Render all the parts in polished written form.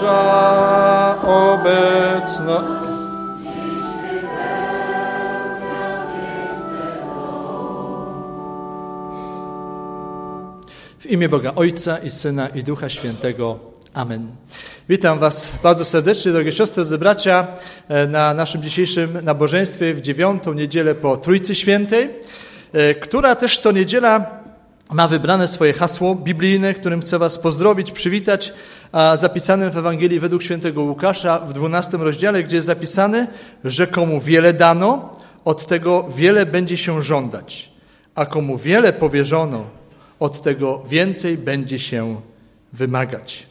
nasza obecna. W imię Boga Ojca i Syna i Ducha Świętego. Amen. Witam Was bardzo serdecznie, drogie siostry, drodzy bracia, na naszym dzisiejszym nabożeństwie w 9. niedzielę po Trójcy Świętej, która też to niedziela ma wybrane swoje hasło biblijne, którym chcę Was pozdrowić, przywitać, a zapisanym w Ewangelii według świętego Łukasza w 12 rozdziale, gdzie jest zapisane, że komu wiele dano, od tego wiele będzie się żądać, a komu wiele powierzono, od tego więcej będzie się wymagać.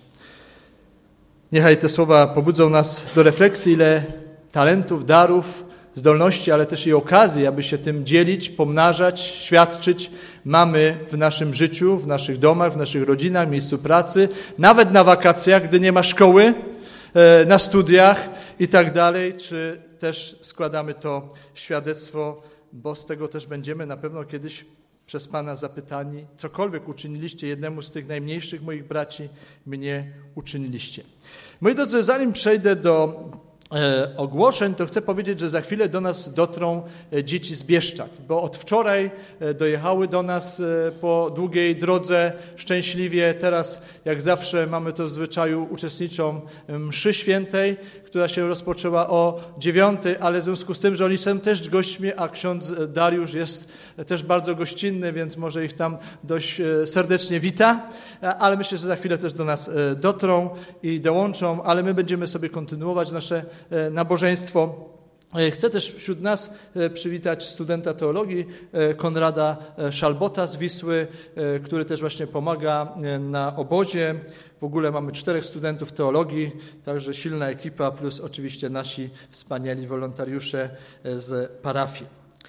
Niechaj te słowa pobudzą nas do refleksji, ile talentów, darów, zdolności, ale też i okazji, aby się tym dzielić, pomnażać, świadczyć, mamy w naszym życiu, w naszych domach, w naszych rodzinach, w miejscu pracy, nawet na wakacjach, gdy nie ma szkoły, na studiach i tak dalej, czy też składamy to świadectwo, bo z tego też będziemy na pewno kiedyś przez Pana zapytani, cokolwiek uczyniliście jednemu z tych najmniejszych moich braci, mnie uczyniliście. Moi drodzy, zanim przejdę do ogłoszeń, to chcę powiedzieć, że za chwilę do nas dotrą dzieci z Bieszczad, bo od wczoraj dojechały do nas po długiej drodze szczęśliwie. Teraz, jak zawsze, mamy to w zwyczaju, uczestniczą mszy świętej, która się rozpoczęła o 9, ale w związku z tym, że oni są też gośćmi, a ksiądz Dariusz jest też bardzo gościnny, więc może ich tam dość serdecznie wita, ale myślę, że za chwilę też do nas dotrą i dołączą, ale my będziemy sobie kontynuować nasze nabożeństwo. Chcę też wśród nas przywitać studenta teologii Konrada Szalbota z Wisły, który też właśnie pomaga na obozie. W ogóle mamy 4 studentów teologii, także silna ekipa, plus oczywiście nasi wspaniali wolontariusze z parafii.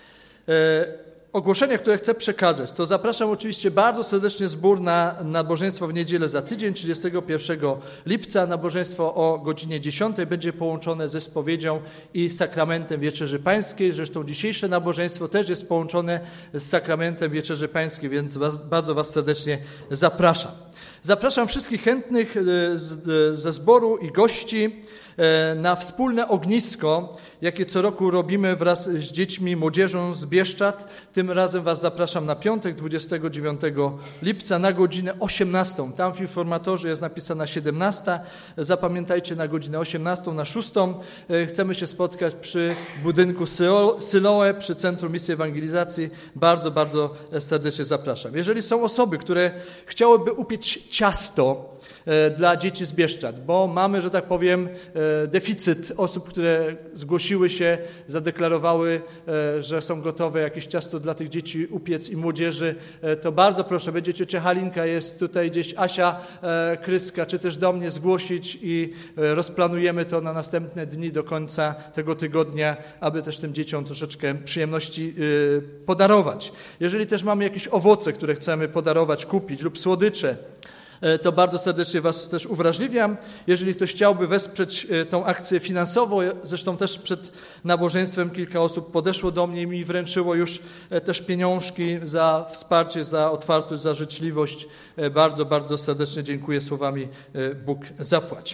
Ogłoszenia, które chcę przekazać, to zapraszam oczywiście bardzo serdecznie zbór na nabożeństwo w niedzielę za tydzień, 31 lipca. Nabożeństwo o godzinie 10 będzie połączone ze spowiedzią i sakramentem Wieczerzy Pańskiej. Zresztą dzisiejsze nabożeństwo też jest połączone z sakramentem Wieczerzy Pańskiej, więc bardzo Was serdecznie zapraszam. Zapraszam wszystkich chętnych ze zboru i gości na wspólne ognisko, jakie co roku robimy wraz z dziećmi, młodzieżą z Bieszczad. Tym razem Was zapraszam na piątek, 29 lipca na godzinę 18. Tam w informatorze jest napisana 17. Zapamiętajcie, na godzinę 18, na 6. Chcemy się spotkać przy budynku Syloe, przy Centrum Misji Ewangelizacji. Bardzo, bardzo serdecznie zapraszam. Jeżeli są osoby, które chciałyby upiec ciasto dla dzieci z Bieszczad, bo mamy, że tak powiem, deficyt osób, które zgłosiły się, zadeklarowały, że są gotowe jakieś ciasto dla tych dzieci upiec i młodzieży, to bardzo proszę, będzie ciocia Halinka, jest tutaj gdzieś Asia Kryska, czy też do mnie zgłosić i rozplanujemy to na następne dni do końca tego tygodnia, aby też tym dzieciom troszeczkę przyjemności podarować. Jeżeli też mamy jakieś owoce, które chcemy podarować, kupić lub słodycze, to bardzo serdecznie Was też uwrażliwiam. Jeżeli ktoś chciałby wesprzeć tą akcję finansowo, zresztą też przed nabożeństwem kilka osób podeszło do mnie i mi wręczyło już też pieniążki za wsparcie, za otwartość, za życzliwość. Bardzo, bardzo serdecznie dziękuję słowami Bóg zapłać.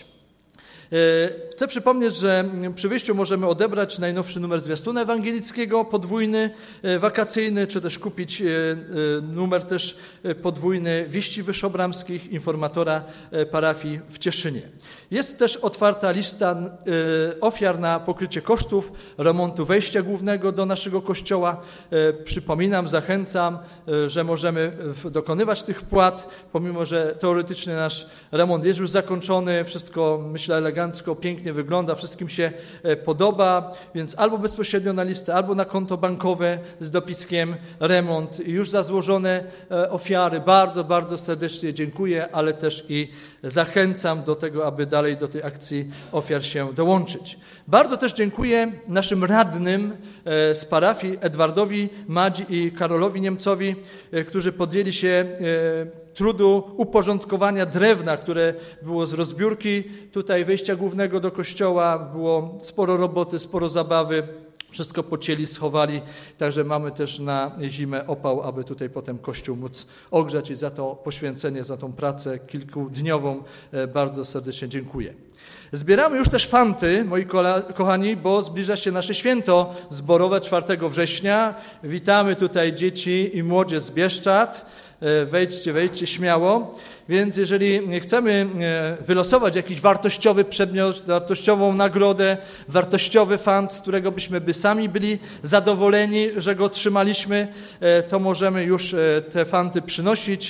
Chcę przypomnieć, że przy wyjściu możemy odebrać najnowszy numer zwiastuna ewangelickiego, podwójny, wakacyjny, czy też kupić numer też podwójny Wieści Wyszobramskich, informatora parafii w Cieszynie. Jest też otwarta lista ofiar na pokrycie kosztów remontu wejścia głównego do naszego kościoła. Przypominam, zachęcam, że możemy dokonywać tych wpłat, pomimo że teoretycznie nasz remont jest już zakończony, wszystko myślę elegancko, pięknie wygląda, wszystkim się podoba, więc albo bezpośrednio na listę, albo na konto bankowe z dopiskiem remont. Już za złożone ofiary bardzo, bardzo serdecznie dziękuję, ale też i zachęcam do tego, aby dalej do tej akcji ofiar się dołączyć. Bardzo też dziękuję naszym radnym z parafii, Edwardowi Madzi i Karolowi Niemcowi, którzy podjęli się trudu uporządkowania drewna, które było z rozbiórki tutaj wejścia głównego do kościoła. Było sporo roboty, sporo zabawy. Wszystko pocięli, schowali, także mamy też na zimę opał, aby tutaj potem Kościół móc ogrzać i za to poświęcenie, za tą pracę kilkudniową bardzo serdecznie dziękuję. Zbieramy już też fanty, moi kochani, bo zbliża się nasze święto zborowe 4 września. Witamy tutaj dzieci i młodzież z Bieszczad. Wejdźcie śmiało. Więc jeżeli chcemy wylosować jakiś wartościowy przedmiot, wartościową nagrodę, wartościowy fant, z którego byśmy sami byli zadowoleni, że go otrzymaliśmy, to możemy już te fanty przynosić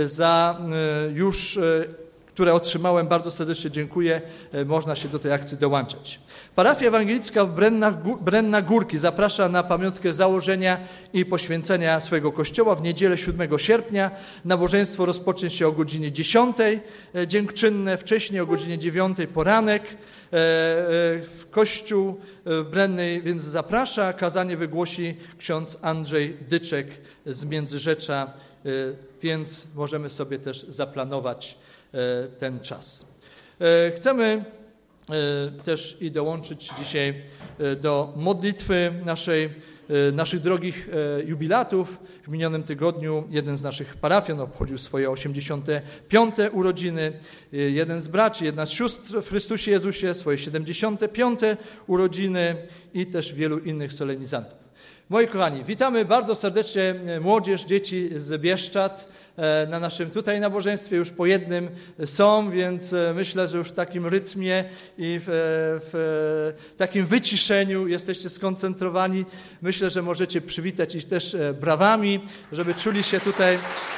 które otrzymałem. Bardzo serdecznie dziękuję. Można się do tej akcji dołączać. Parafia ewangelicka w Brenna Górki zaprasza na pamiątkę założenia i poświęcenia swojego kościoła w niedzielę 7 sierpnia. Nabożeństwo rozpocznie się o godzinie 10, dziękczynne, wcześniej o godzinie 9 poranek. W Kościół w Brennej więc zaprasza. Kazanie wygłosi ksiądz Andrzej Dyczek z Międzyrzecza, więc możemy sobie też zaplanować ten czas. Chcemy też i dołączyć dzisiaj do modlitwy naszych drogich jubilatów. W minionym tygodniu jeden z naszych parafian obchodził swoje 85. urodziny, jeden z braci, jedna z sióstr w Chrystusie Jezusie swoje 75. urodziny i też wielu innych solenizantów. Moi kochani, witamy bardzo serdecznie młodzież, dzieci z Bieszczad na naszym tutaj nabożeństwie. Już po jednym są, więc myślę, że już w takim rytmie i w takim wyciszeniu jesteście skoncentrowani. Myślę, że możecie przywitać ich też brawami, żeby czuli się tutaj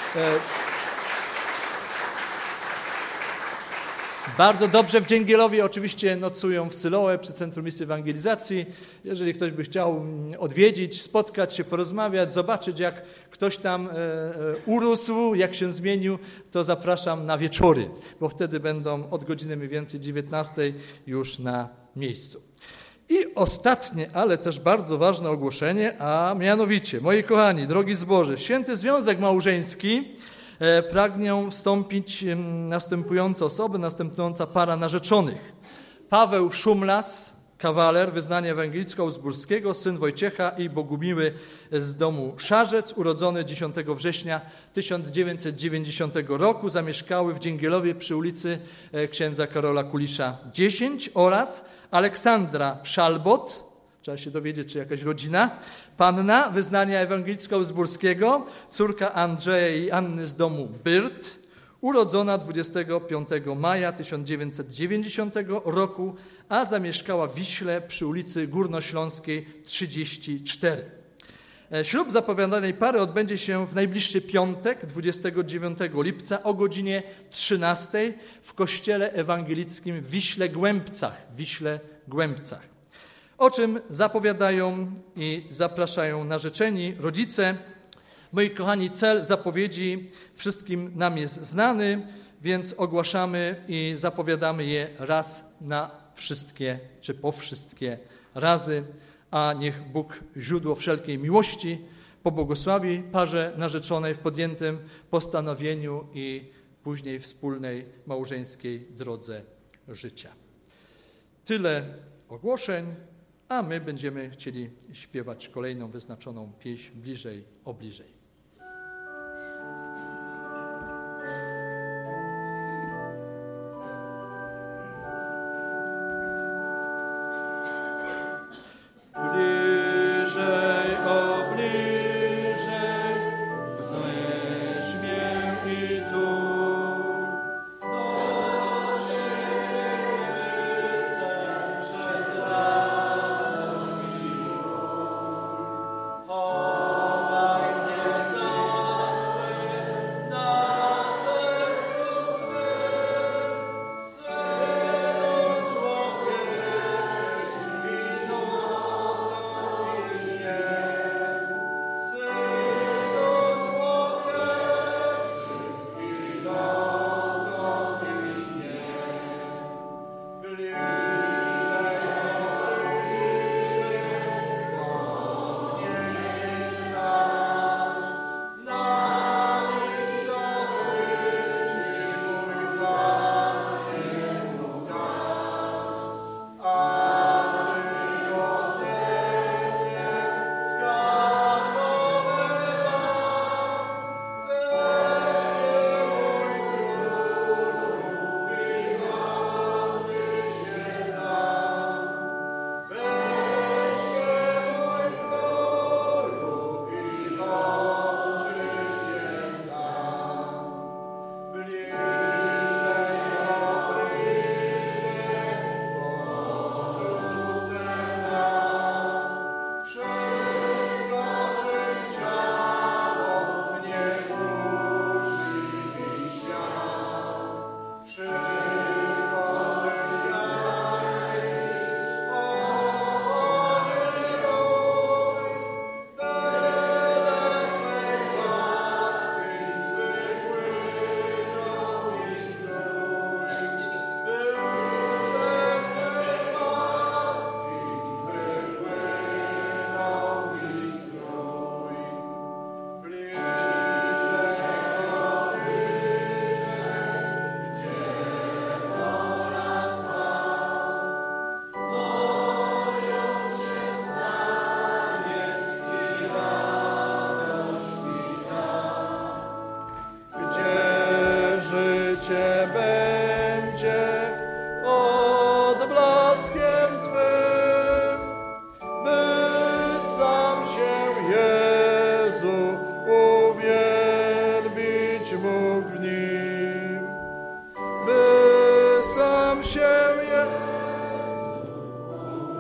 bardzo dobrze. W Dzięgielowie oczywiście nocują w Syloe przy Centrum Misji Ewangelizacji. Jeżeli ktoś by chciał odwiedzić, spotkać się, porozmawiać, zobaczyć, jak ktoś tam urósł, jak się zmienił, to zapraszam na wieczory, bo wtedy będą od godziny mniej więcej 19 już na miejscu. I ostatnie, ale też bardzo ważne ogłoszenie, a mianowicie, moi kochani, drogi zboże, Święty Związek Małżeński pragną wstąpić następujące osoby, następująca para narzeczonych. Paweł Szumlas, kawaler, wyznania ewangelicko-augsburskiego, syn Wojciecha i Bogumiły z domu Szarzec, urodzony 10 września 1990 roku, zamieszkały w Dzięgielowie przy ulicy księdza Karola Kulisza 10 oraz Aleksandra Szalbot, trzeba się dowiedzieć, czy jakaś rodzina, panna wyznania ewangelicko-augsburskiego, córka Andrzeja i Anny z domu Byrt, urodzona 25 maja 1990 roku, a zamieszkała w Wiśle przy ulicy Górnośląskiej 34. Ślub zapowiadanej pary odbędzie się w najbliższy piątek, 29 lipca o godzinie 13 w Kościele Ewangelickim w Wiśle Głębcach. O czym zapowiadają i zapraszają narzeczeni, rodzice. Moi kochani, cel zapowiedzi wszystkim nam jest znany, więc ogłaszamy i zapowiadamy je raz na wszystkie, czy po wszystkie razy, a niech Bóg, źródło wszelkiej miłości, pobłogosławi parze narzeczonej w podjętym postanowieniu i później wspólnej małżeńskiej drodze życia. Tyle ogłoszeń, a my będziemy chcieli śpiewać kolejną wyznaczoną pieśń Bliżej, o bliżej.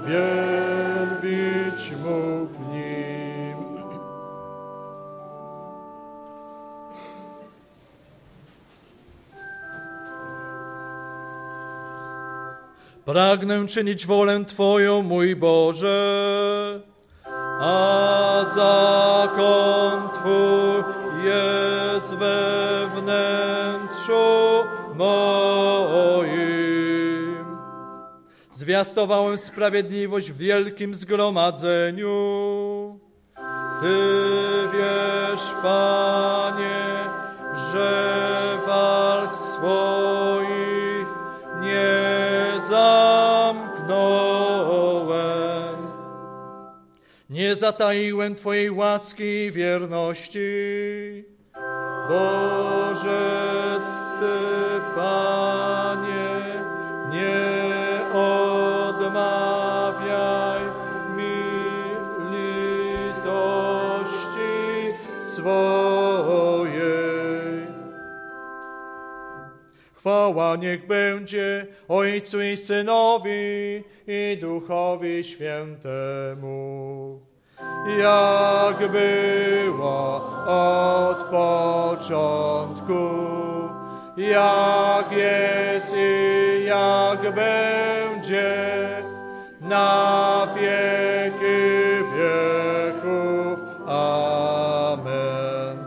wielbić mógł w nim. Pragnę czynić wolę Twoją, mój Boże, a zakon Twój jest we wnętrzu moim. Zwiastowałem sprawiedliwość w wielkim zgromadzeniu. Ty wiesz, Panie, że walk swoich nie zamknąłem. Nie zataiłem Twojej łaski i wierności. Boże, Ty, Panie, nie odmawiaj mi litości swojej. Chwała niech będzie Ojcu i Synowi i Duchowi Świętemu, jak była od początku, jak jest i jak będzie, na wieki wieków. Amen.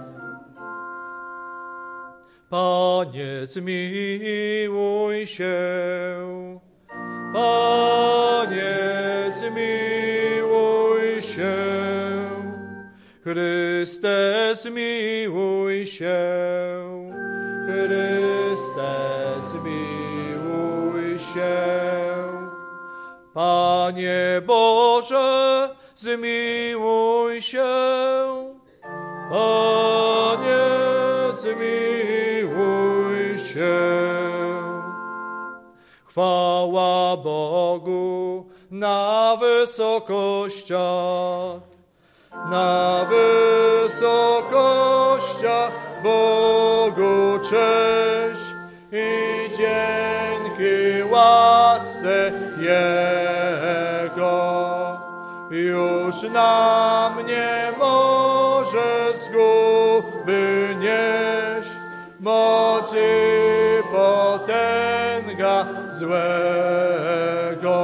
Panie, zmiłuj się. Panie, zmiłuj się. Chryste, zmiłuj się. Chryste, zmiłuj się. Panie Boże, zmiłuj się. Panie, zmiłuj się. Chwała Bogu na wysokościach, na wysokościach Bogu cześć i dzięki łasce Jego. Już nam nie może zguby nieść, mocy potęga złego.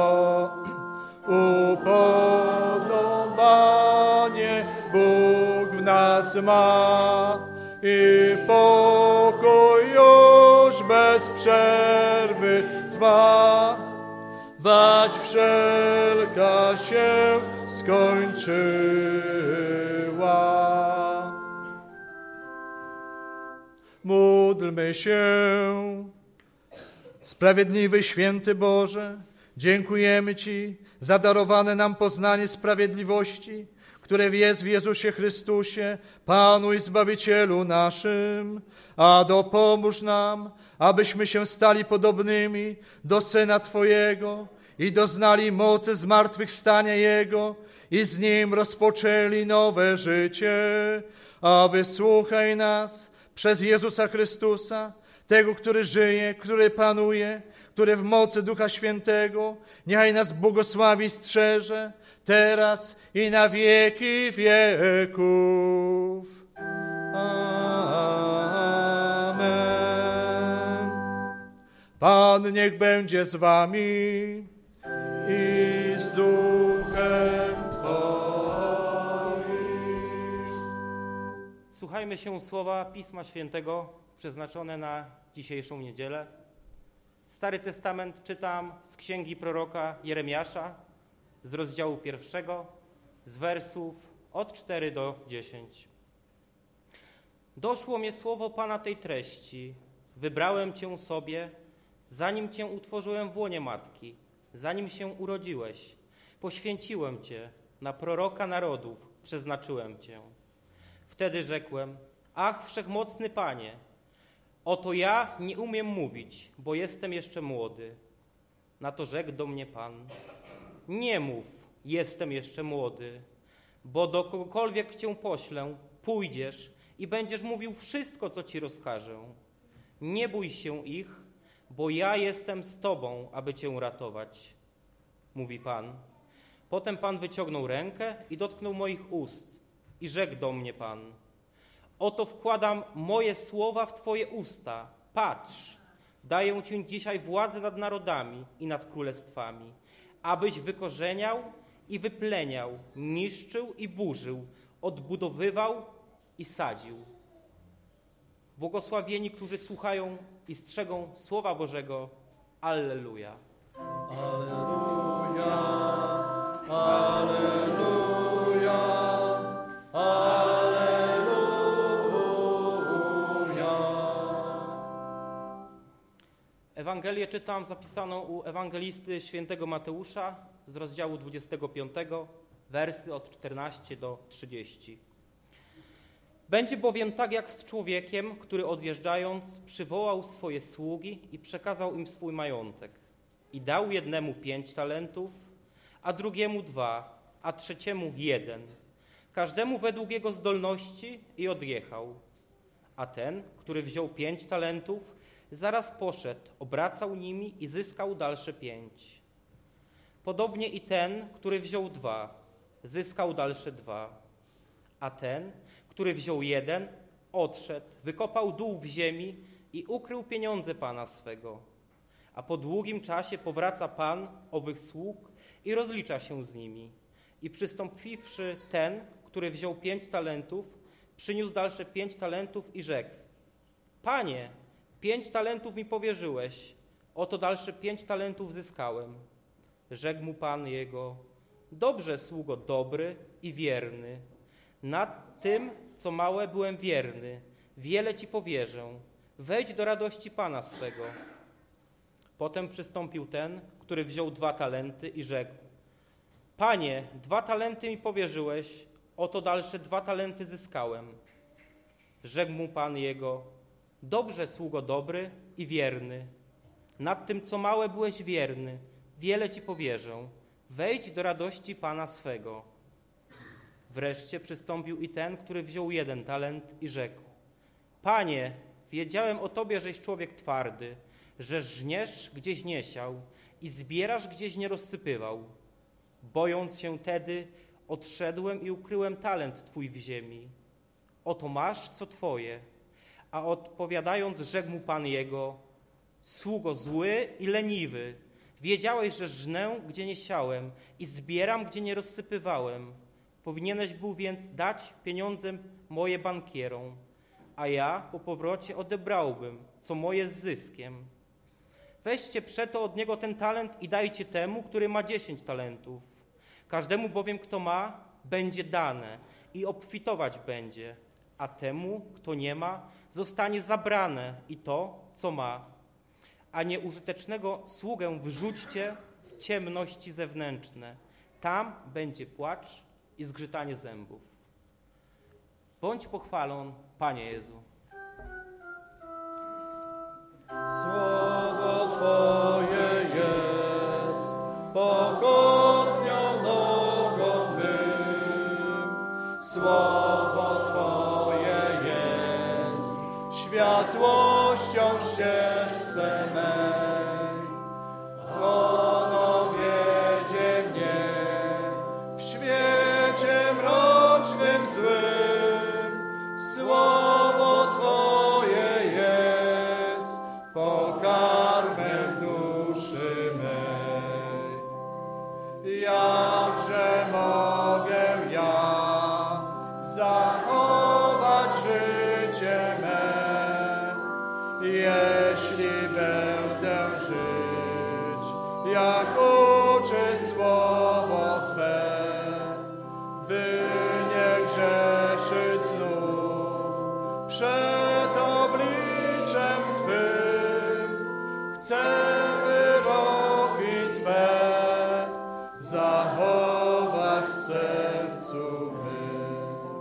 Upodobanie Bóg w nas ma i pokój już bez przerwy trwa, waś wszelka się skończyła. Módlmy się. Sprawiedliwy, święty Boże, dziękujemy Ci za darowane nam poznanie sprawiedliwości, które jest w Jezusie Chrystusie, Panu i Zbawicielu naszym, a dopomóż nam, abyśmy się stali podobnymi do Syna Twojego i doznali mocy zmartwychwstania Jego i z Nim rozpoczęli nowe życie. A wysłuchaj nas przez Jezusa Chrystusa, tego, który żyje, który panuje, który w mocy Ducha Świętego niechaj nas błogosławi i strzeże, teraz i na wieki wieków. Amen. Pan niech będzie z wami i z duchem Twoim. Słuchajmy się słowa Pisma Świętego przeznaczone na dzisiejszą niedzielę. Stary Testament czytam z księgi proroka Jeremiasza, z rozdziału 1, z wersów od 4 do 10. Doszło mnie słowo Pana tej treści. Wybrałem Cię sobie, zanim Cię utworzyłem w łonie matki, zanim się urodziłeś. Poświęciłem Cię, na proroka narodów przeznaczyłem Cię. Wtedy rzekłem: ach, wszechmocny Panie, oto ja nie umiem mówić, bo jestem jeszcze młody. Na to rzekł do mnie Pan: nie mów, jestem jeszcze młody, bo do kogokolwiek Cię poślę, pójdziesz i będziesz mówił wszystko, co Ci rozkażę. Nie bój się ich, bo ja jestem z Tobą, aby Cię ratować, mówi Pan. Potem Pan wyciągnął rękę i dotknął moich ust i rzekł do mnie Pan: oto wkładam moje słowa w Twoje usta. Patrz, daję Ci dzisiaj władzę nad narodami i nad królestwami, abyś wykorzeniał i wypleniał, niszczył i burzył, odbudowywał i sadził. Błogosławieni, którzy słuchają i strzegą Słowa Bożego. Alleluja. Alleluja, alleluja, alleluja. Ewangelię czytam zapisaną u ewangelisty świętego Mateusza z rozdziału 25, wersy od 14 do 30. Będzie bowiem tak jak z człowiekiem, który odjeżdżając przywołał swoje sługi i przekazał im swój majątek. I dał jednemu 5 talentów, a drugiemu 2, a trzeciemu 1. Każdemu według jego zdolności i odjechał. A ten, który wziął 5 talentów, zaraz poszedł, obracał nimi i zyskał dalsze 5. Podobnie i ten, który wziął 2, zyskał dalsze 2. A ten, który wziął 1, odszedł, wykopał dół w ziemi i ukrył pieniądze Pana swego. A po długim czasie powraca Pan owych sług i rozlicza się z nimi. I przystąpiwszy ten, który wziął 5 talentów, przyniósł dalsze 5 talentów i rzekł: Panie, 5 talentów mi powierzyłeś, oto dalsze 5 talentów zyskałem. Rzekł mu Pan jego: dobrze, sługo dobry i wierny. Nad tym, co małe, byłem wierny, wiele ci powierzę. Wejdź do radości Pana swego. Potem przystąpił ten, który wziął 2 talenty i rzekł: Panie, 2 talenty mi powierzyłeś, oto dalsze 2 talenty zyskałem. Rzekł mu Pan jego: dobrze, sługo dobry i wierny. Nad tym, co małe, byłeś wierny, wiele ci powierzę. Wejdź do radości Pana swego. Wreszcie przystąpił i ten, który wziął 1 talent i rzekł: Panie, wiedziałem o Tobie, żeś człowiek twardy, że żniesz, gdzieś nie siał i zbierasz, gdzieś nie rozsypywał. Bojąc się tedy, odszedłem i ukryłem talent Twój w ziemi. Oto masz, co Twoje. A odpowiadając, rzekł mu Pan jego: sługo zły i leniwy, wiedziałeś, że żnę, gdzie nie siałem i zbieram, gdzie nie rozsypywałem. Powinieneś był więc dać pieniądze moje bankierom, a ja po powrocie odebrałbym, co moje z zyskiem. Weźcie przeto od niego ten talent i dajcie temu, który ma 10 talentów. Każdemu bowiem, kto ma, będzie dane i obfitować będzie, a temu, kto nie ma, zostanie zabrane i to, co ma. A nieużytecznego sługę wyrzućcie w ciemności zewnętrzne. Tam będzie płacz i zgrzytanie zębów. Bądź pochwalon, Panie Jezu. Słowo Twoje jest pochodnią nogom mym. Słowo Twoje jest światłością ścieżce mej. Ono wiedzie mnie w świecie mrocznym złym. Słowo Twoje jest pokarmem duszy mej. Jakże mogę ja zachować życie me, jeśli będę żyć, jak uczy Słowo Twe, by nie grzeszyć znów przed obliczem Twym. Chcę wyroki Twe zachować w sercu mym.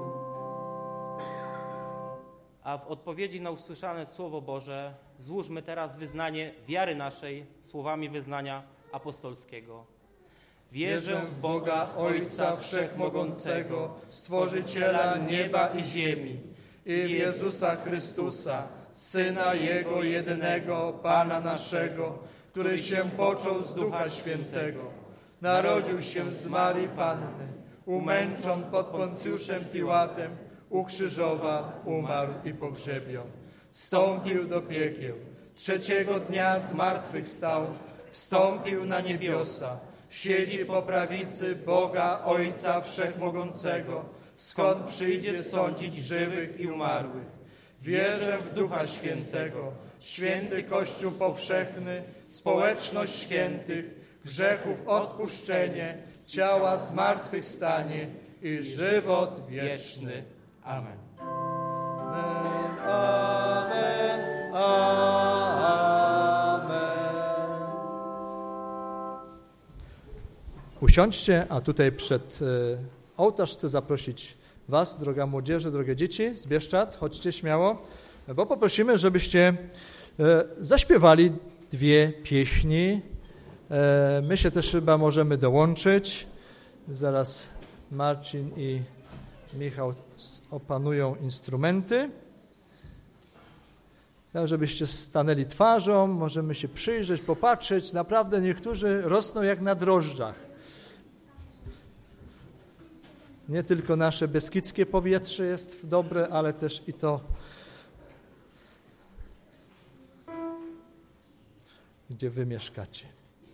A w odpowiedzi na usłyszane Słowo Boże złóżmy teraz wyznanie wiary naszej słowami wyznania apostolskiego. Wierzę w Boga Ojca Wszechmogącego, Stworzyciela nieba i ziemi, i w Jezusa Chrystusa, Syna Jego jedynego, Pana naszego, który się począł z Ducha Świętego. narodził się z Marii Panny, umęczon pod Poncjuszem Piłatem, ukrzyżowan, umarł i pogrzebion. Wstąpił do piekieł, trzeciego dnia zmartwychwstał, wstąpił na niebiosa, siedzi po prawicy Boga Ojca Wszechmogącego, skąd przyjdzie sądzić żywych i umarłych. Wierzę w Ducha Świętego, święty Kościół powszechny, społeczność świętych, grzechów odpuszczenie, ciała zmartwychwstanie i żywot wieczny. Amen. Amen. Amen. Usiądźcie, a tutaj przed ołtarz chcę zaprosić was, droga młodzieży, drogie dzieci z Bieszczad. Chodźcie śmiało, bo poprosimy, żebyście zaśpiewali 2 pieśni. My się też chyba możemy dołączyć. Zaraz Marcin i Michał opanują instrumenty. Tak, żebyście stanęli twarzą, możemy się przyjrzeć, popatrzeć. Naprawdę niektórzy rosną jak na drożdżach. Nie tylko nasze beskidzkie powietrze jest dobre, ale też i to, gdzie wy mieszkacie.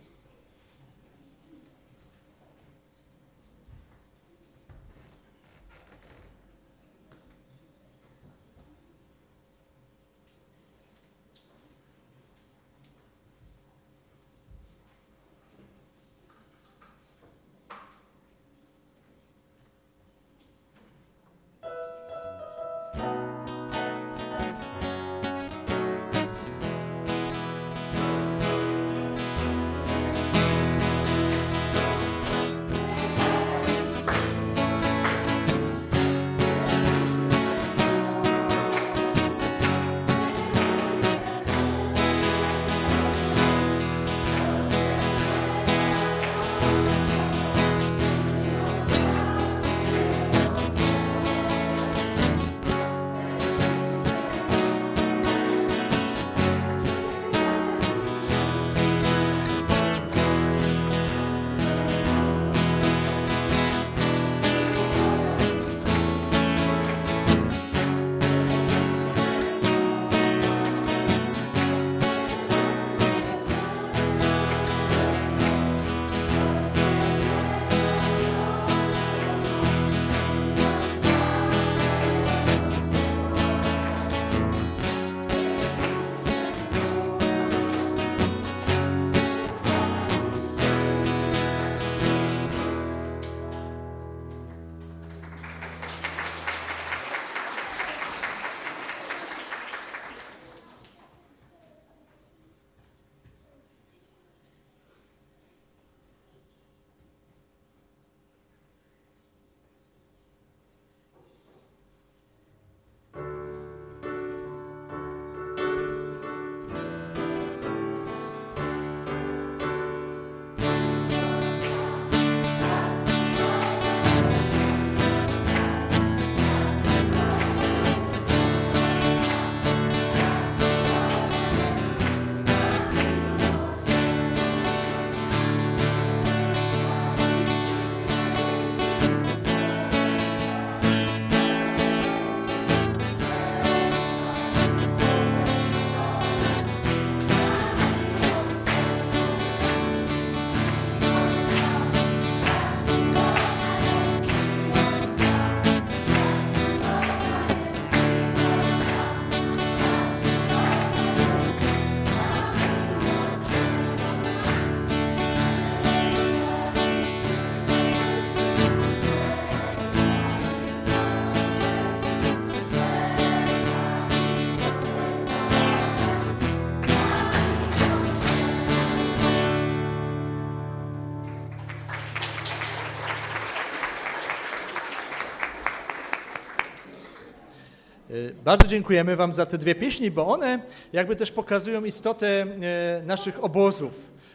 Bardzo dziękujemy wam za te 2 pieśni, bo one jakby też pokazują istotę naszych obozów.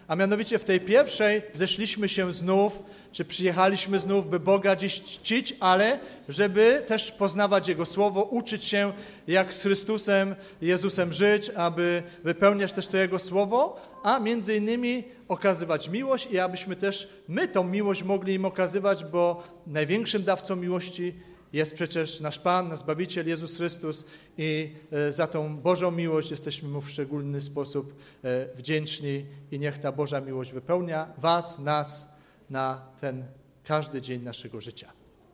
A mianowicie w tej pierwszej zeszliśmy się znów, czy przyjechaliśmy znów, by Boga dziś czcić, ale żeby też poznawać Jego Słowo, uczyć się, jak z Chrystusem, Jezusem żyć, aby wypełniać też to Jego Słowo, a między innymi okazywać miłość i abyśmy też my tą miłość mogli im okazywać, bo największym dawcą miłości jest przecież nasz Pan, nasz Zbawiciel, Jezus Chrystus i za tą Bożą miłość jesteśmy Mu w szczególny sposób wdzięczni i niech ta Boża miłość wypełnia was, nas na ten każdy dzień naszego życia.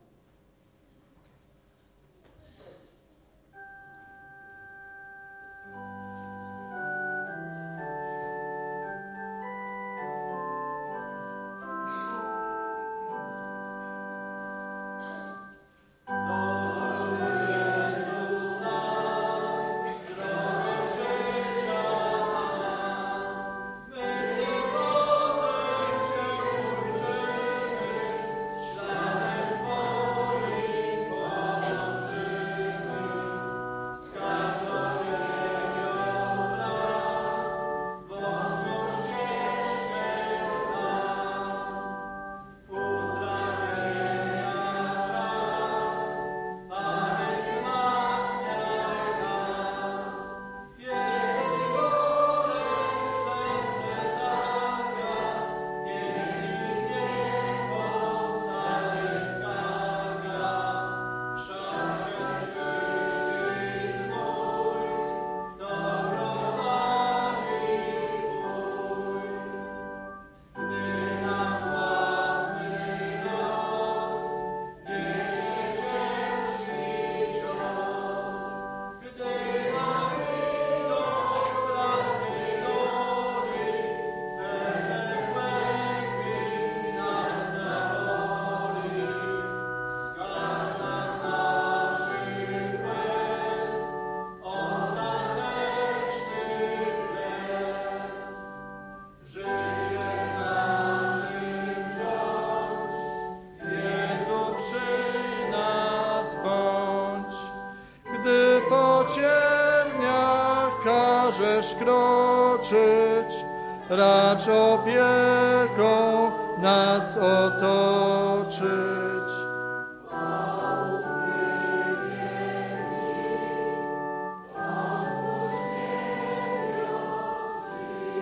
Każesz kroczyć, racz opieką nas otoczyć.